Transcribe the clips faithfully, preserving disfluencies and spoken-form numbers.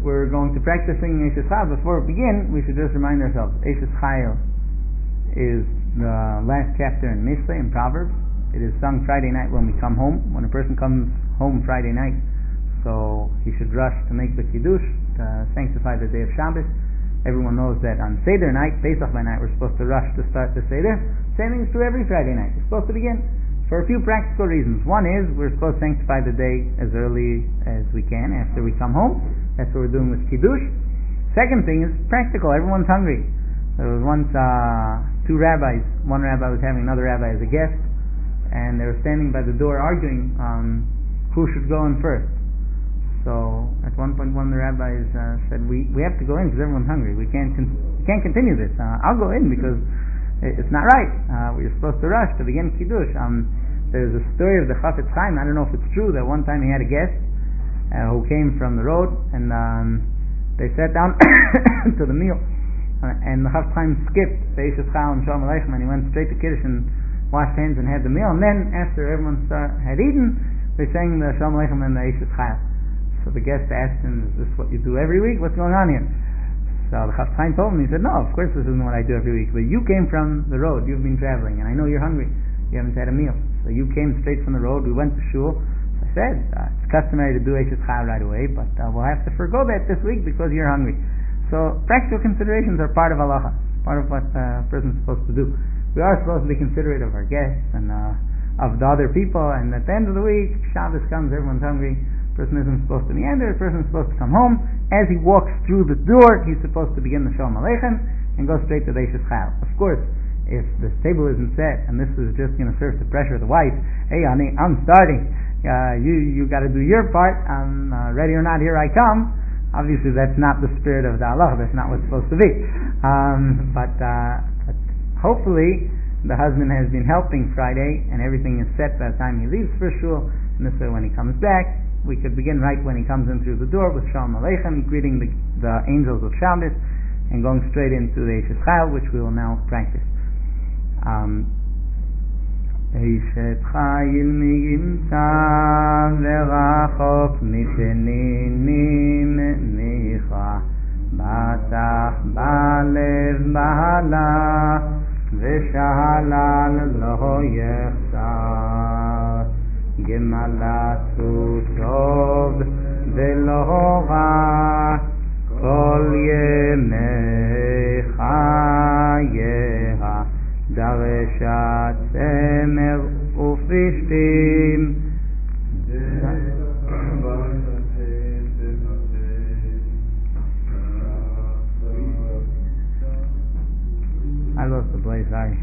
we're going to practice singing Eishes Chayil, before we begin, we should just remind ourselves, Eishes Chayil is the last chapter in Mishlei, in Proverbs. It is sung Friday night when we come home. When a person comes home Friday night, so he should rush to make the Kiddush, to sanctify the day of Shabbos. Everyone knows that on Seder night, Pesach by night, we're supposed to rush to start the Seder. Same thing is true every Friday night. We're supposed to begin for a few practical reasons. One is we're supposed to sanctify the day as early as we can after we come home. That's what we're doing with Kiddush. Second thing is practical. Everyone's hungry. There was once uh, two rabbis. One rabbi was having another rabbi as a guest, and they were standing by the door arguing um, who should go in first. So at one point, one of the rabbis uh, said, "We we have to go in because everyone's hungry. We can't con- we can't continue this. Uh, I'll go in because it's not right. Uh, we're supposed to rush to begin Kiddush." Um, there's a story of the Chafetz Chaim. I don't know if it's true that one time he had a guest uh, who came from the road, and um, they sat down to the meal, uh, and the Chafetz Chaim skipped the Eishes Chayil and Shalom Aleichem, and he went straight to Kiddush and washed hands and had the meal. And then after everyone start, had eaten, they sang the Shalom Aleichem and the Eishes Chayil. So the guest asked him, "Is this what you do every week? What's going on here?" So the Chafetz Chaim told him, he said, "No, of course this isn't what I do every week, but you came from the road, you've been traveling, and I know you're hungry, you haven't had a meal. So you came straight from the road, we went to shul. So I said, uh, it's customary to do Eishes Chayil right away, but uh, we'll have to forgo that this week because you're hungry." So practical considerations are part of halacha, part of what uh, a person's supposed to do. We are supposed to be considerate of our guests and uh, of the other people, and at the end of the week, Shabbos comes, everyone's hungry. Person isn't supposed to meander, the person is supposed to come home. As he walks through the door, he's supposed to begin the Shalom Aleichem and go straight to the Eishes Chayil. Of course, if the table isn't set and this is just going to serve to pressure the wife, "Hey honey, I'm starting, uh, you you got to do your part, I'm uh, ready or not, here I come," obviously that's not the spirit of the halacha, that's not what's supposed to be. Um, but, uh, but hopefully the husband has been helping Friday and everything is set by the time he leaves for shul, and this way when he comes back, we could begin right when he comes in through the door with Shalom Aleichem, greeting the, the angels of Shabbos, and going straight into the Eishes Chayil, which we will now practice. Eishes Chayil miyimta verachok mipeninim micha batach balev bahala v'shalal lo yechsar Gemalatu tov velo ra kol yemei chayeha dareshat semer ufishtim. I lost the place, sorry.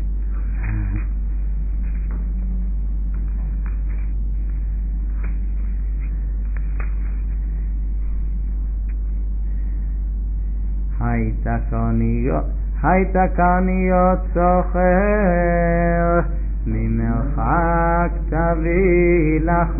הייתה קניות סוחר ממרחק תביא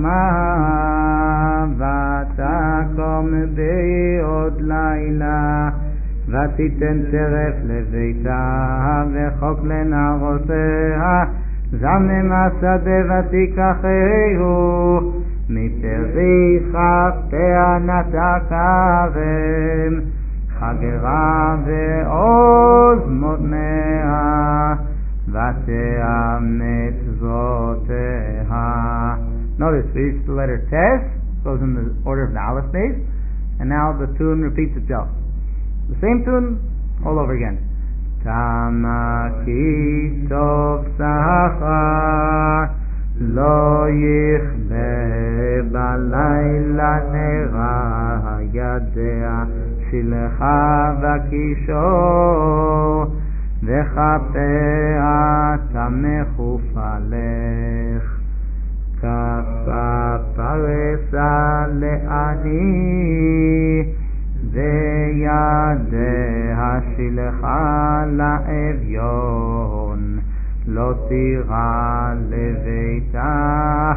לחמה ותקום בעוד לילה ותיתן טרף לביתה וחוק לנערותיה זמם השדה ותיקחהו מפרי חפיה נטע כרם חגרה ועוז מותניה ותאמץ זרועותיה. Notice we reached the letter Tes, goes in the order of the Aleph base, and now the tune repeats itself. The same tune all over again. Tama ki tov sachar lo yichbe balayla nera yadea shilcha vakisho v'chapea tamechu falech kafa paresa le'ani וידיה שלחה לאביון לא תירא לביתה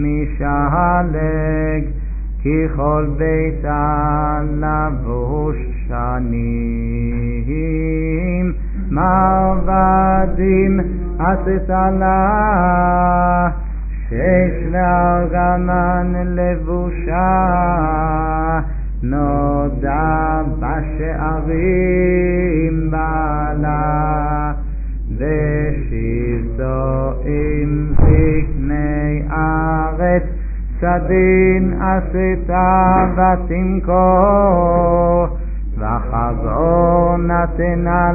משלג כי כל ביתה לבוש שנים מרבדים עשתה לה שש וארגמן לבושה נודע בשערים בעלה ושבטו עם זקני ארץ סדין עשתה ותמכור וחגור נתנה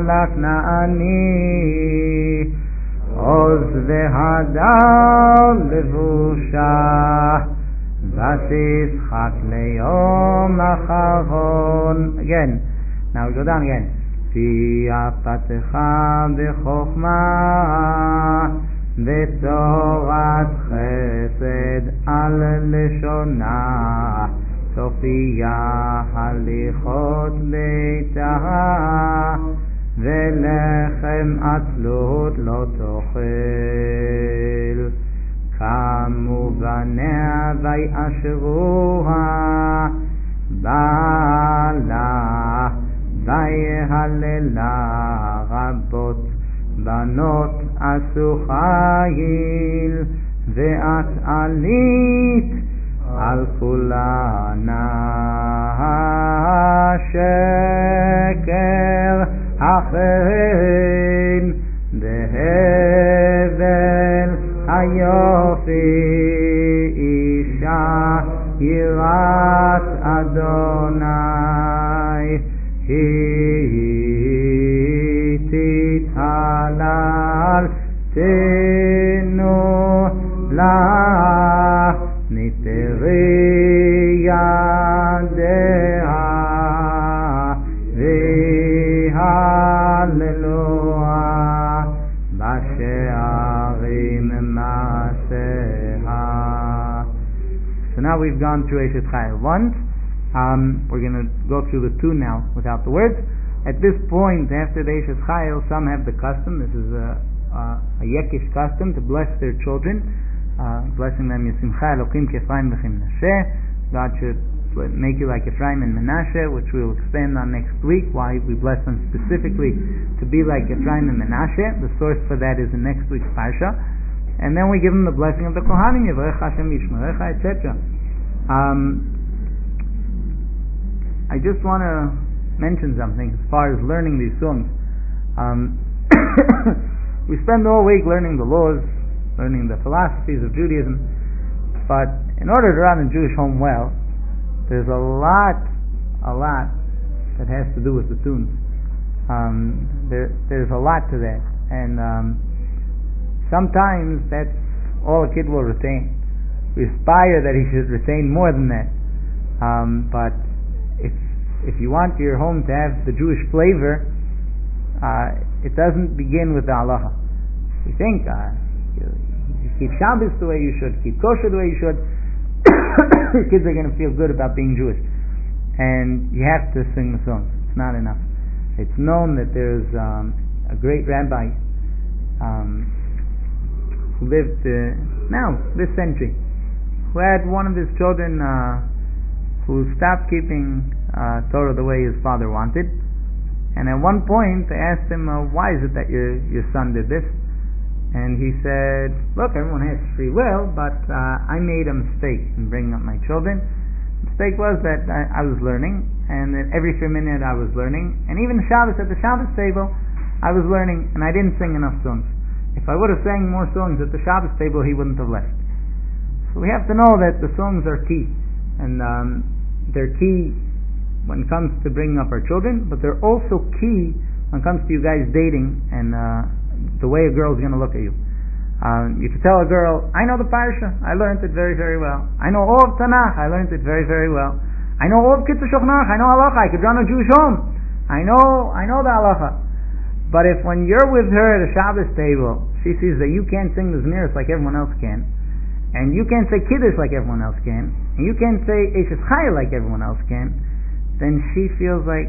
לכנעני עוז והדר לבושה ותשחק ליום אחרון. Again, now we go down again. פיה פתחה בחוכמה ותורת חסד על לשונה סופיה הליכות ביתה ולחם עצלות לא תאכל קמו בניה ויאשרוה בעלה ויהללה רבות בנות עשו חיל ואת עלית על כולנה שקר החן בהבל היופי אישה יראת אדוני היא תתהלל תנו לה נתרי ידיה והללוה בשערים מעשיה. So now we've gone through Eshet Chayil once. Um, we're going to go through the two now without the words. At this point, after the Eshet Chayil, some have the custom, this is a, a, a Yekish custom, to bless their children, uh, blessing them, Yisimcha Elokim Kefraim V'chim Menashe. God should make you like Ephraim and Menashe, which we'll expand on next week, why we bless them specifically to be like Ephraim and Menashe. The source for that is in next week's Parsha. And then we give them the blessing of the Kohanim, Yevarech Hashem Yishmerecha, et cetera. Um, I just want to mention something as far as learning these songs. Um, we spend all week learning the laws, learning the philosophies of Judaism, but in order to run a Jewish home well, there's a lot, a lot that has to do with the tunes. Um, there, there's a lot to that, and um, sometimes that's all a kid will retain. We aspire that he should retain more than that, um, but if if you want your home to have the Jewish flavor, uh, it doesn't begin with the halacha. We think uh, you, you keep Shabbos the way you should, keep kosher the way you should. Your kids are going to feel good about being Jewish, and you have to sing the songs. It's not enough. It's known that there's um, a great rabbi um, who lived uh, now this century, who had one of his children uh, who stopped keeping uh, Torah the way his father wanted, and at one point they asked him, uh, "Why is it that your your son did this?" And he said, "Look, everyone has free will, but uh, I made a mistake in bringing up my children. The mistake was that I, I was learning, and that every few minutes I was learning, and even Shabbos at the Shabbos table, I was learning, and I didn't sing enough songs. If I would have sang more songs at the Shabbos table, he wouldn't have left." So we have to know that the songs are key, and um, they're key when it comes to bringing up our children, but they're also key when it comes to you guys dating and uh, the way a girl is going to look at you. Um, you could tell a girl, "I know the Parsha, I learned it very, very well. I know all of Tanakh, I learned it very, very well. I know all of Kitzur Shulchan, I know Halacha, I could run a Jewish home. I know, I know the Halacha." But if when you're with her at a Shabbos table, she sees that you can't sing the Zmiris like everyone else can, and you can't say Kiddush like everyone else can, and you can't say Eshet Chayil like everyone else can, then she feels like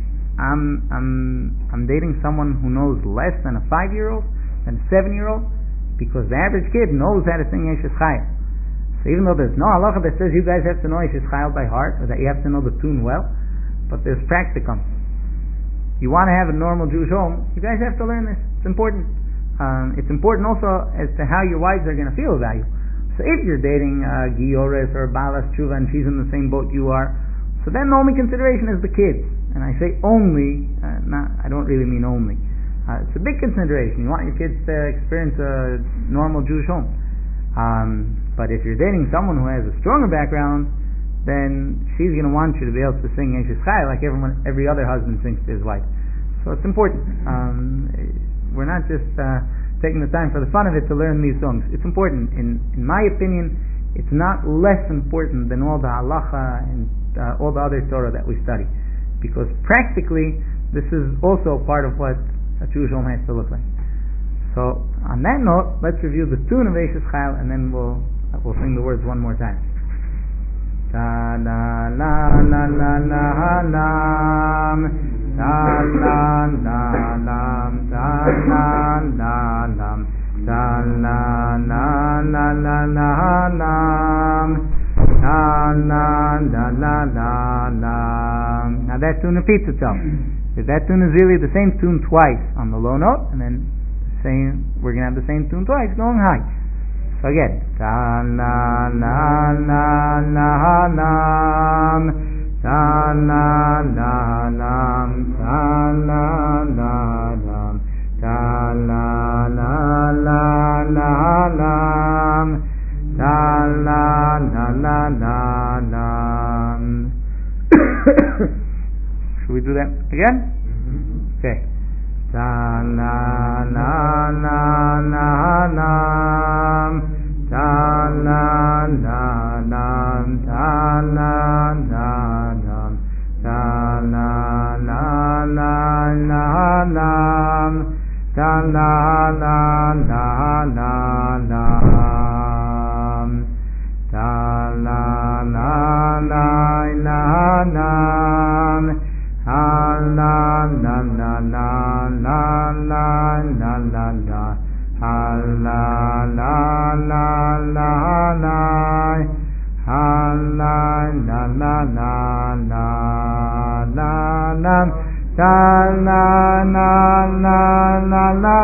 I'm I'm I'm dating someone who knows less than a five-year-old, than a seven-year-old, because the average kid knows how to sing Eshet Chayil. So even though there's no halacha that says you guys have to know Eshet Chayil by heart, or that you have to know the tune well, but there's practicum. You want to have a normal Jewish home, you guys have to learn this. It's important. Um, it's important also as to how your wives are going to feel about you. So if you're dating uh, Giores or Balas Tshuva and she's in the same boat you are, So then the only consideration is the kids. And I say only, uh, not, I don't really mean only. Uh, it's a big consideration. You want your kids to experience a normal Jewish home. Um, but if you're dating someone who has a stronger background, then she's going to want you to be able to sing Eishes Chai like everyone, every other husband sings to his wife. So it's important. Um, we're not just uh, taking the time for the fun of it to learn these songs. It's important. In, in my opinion, it's not less important than all the halacha and uh, all the other Torah that we study. Because practically, this is also part of what a Jewish home has to look like. So, on that note, let's review the tune of Eishes Chayil, and then we'll we'll sing the words one more time. Ta la la la la la lam, ta la la lam, ta la la lam, ta la la la la la lam, ta la la la la lam. Now that tune repeats itself. If that tune is really the same tune twice on the low note, and then same, we're going to have the same tune twice going high. So again, ta la la la la lam, ta la la lam, ta la la lam, ta la la la la lam, ta la la la la lam. Should we do that again? Okay. Ta la la la la lam, ta la la lam, ta la la lam, ta la la la la lam, ta la la la la lam, ta la la la la lam, ha la la la la la la la la la, ha la la la la la, ha la la la la la la la, ta la la la la la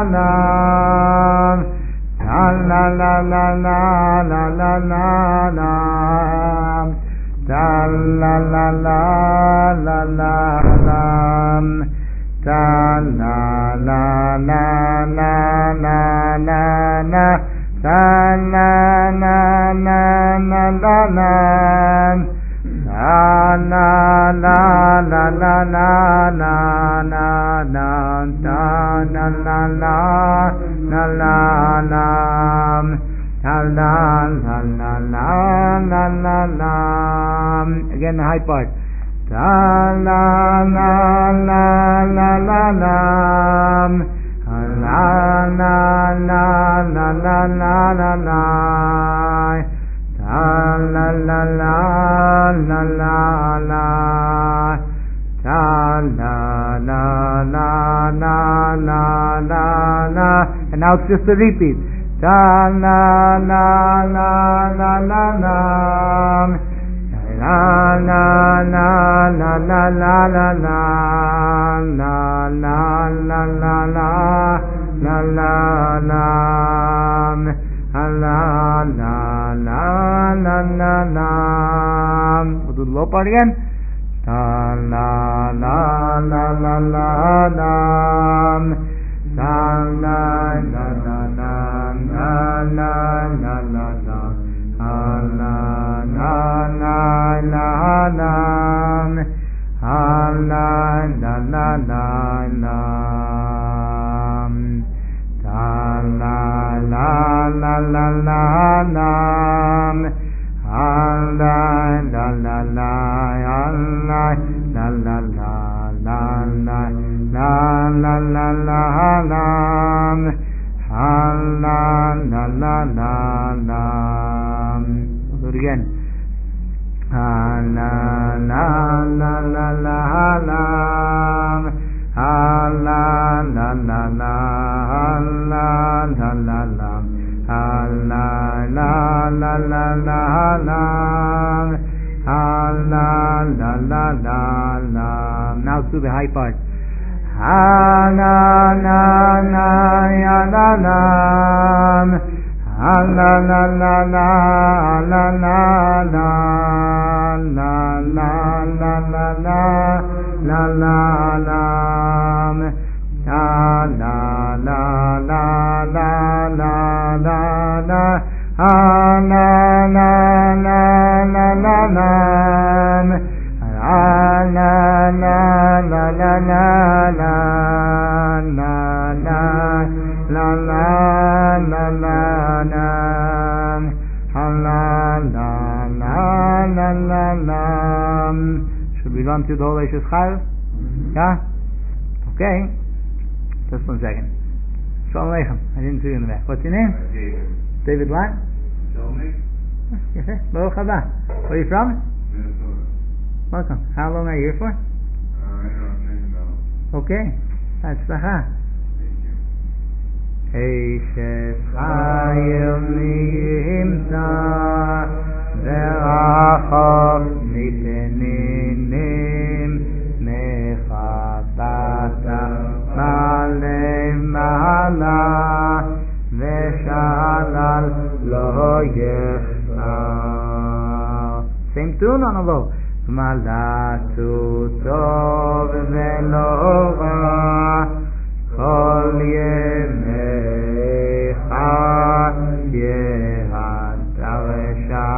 la, ta la la la la la la la la, ta la la la la la la, ta la la la la la la la, ta la la la la la la, ta la la la la la la la la, ta la la la la la la. La la la la la la la la. Again the high part. La la la la la la la. La la la la la la la la. La la la la la la la. La la la la la la la la. And now it's just a repeat. Ta la la la la la la, la la la la la la la la, la la la la la la la la, la la la la la la. We'll do the low part again. Ta la la la la la la. La la la la la la la la la la, la la la la la la, la la la la la la, la la la la la la la, la la la la la la la la la. La la la la la la la, ha la la la la la. We'll do it again. Ha la la la la la la, ha la la la la, ha la la la la, ha la la la la la la. Ha la la la la la. Now to the high part. Ha la la la ya la la. Ha la la la la la la la. la la la la la la la lam la la la la la la la la ha la la la la la lam la la la la la la la la la la la la la ha la la la la la la. Should we run through the whole Eishes Chayil? Yeah? Okay. Just one second. Shalom Aleichem. I didn't see you in the back. What's your name? David. David what? Shalom. Yes, sir. Baruch haba. Where are you from? Minnesota. Welcome. How long are you here for? Uh, right now I'm changing down. Okay. Hatzlacha. Thank you. Eishes Chayil nimtza verachok nitenim mechabata malev mala veshalal lo yechsar. Same tune on a low. Malatu tov velo ra kol yemecha yehadaresha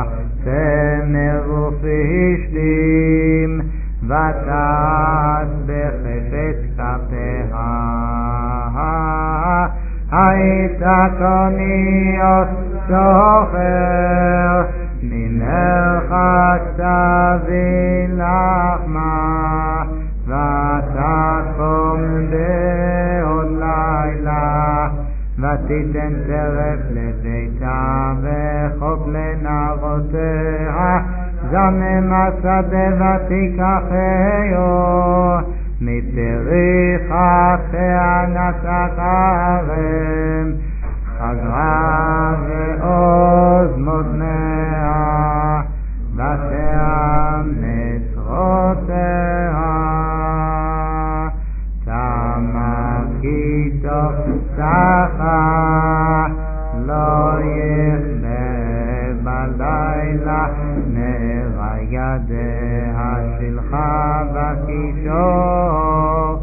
temerufishtim vatat bechefetz kapeha hayta konios socher ממרחק תביא לחמה ותקום בעוד לילה ותיתן טרף לביתה וחוק לנערותיה זמם השדה ותיקחהו מפריך פענתה כרם חגרה ועוז מותניה בתיה מצרותיה תמה כי תוך שכה לא יכבה בלילה נראה ידיה שלחה בקישור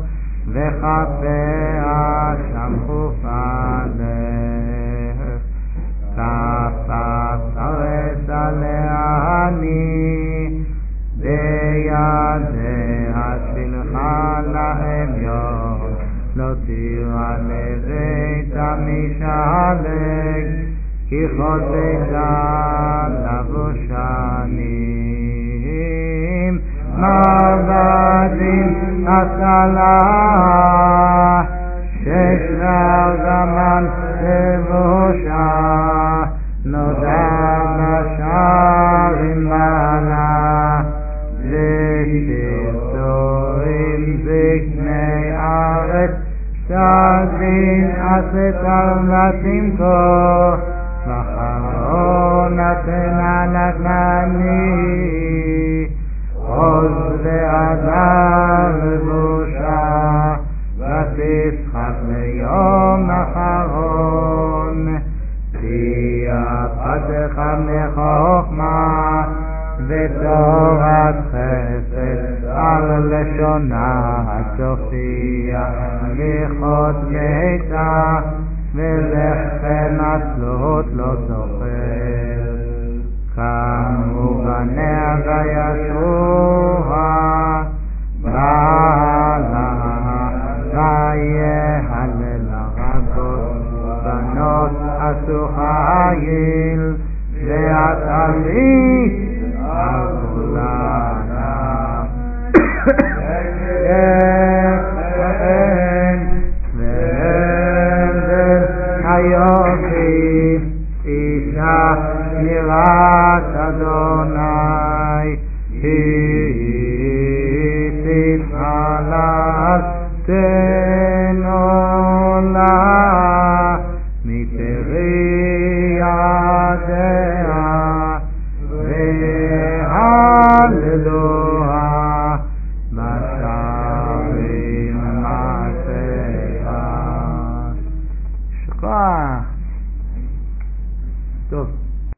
וכפיה שם חופה לך כפה פרס עליה אני בידיה שלחה להם יום לא תירא לביתה משלג כי חוטאתה לבושנים מרבדים הסלה שש זמן לבושה נודע בשערים בעלה ושסורים זקני ארץ שדין עשתה לתמכור וחרונתנה נתנני עוז והדר לבושה ותשחק ליום אחרון תיאפתך מחוכמה ותורת חסד על לשונה תופיע לכות ביתה ולחם עצלות לא זוכר קמו בניה וישרוה בעלה ויהלל רבות בנות עשו חיל והתלית הגולנה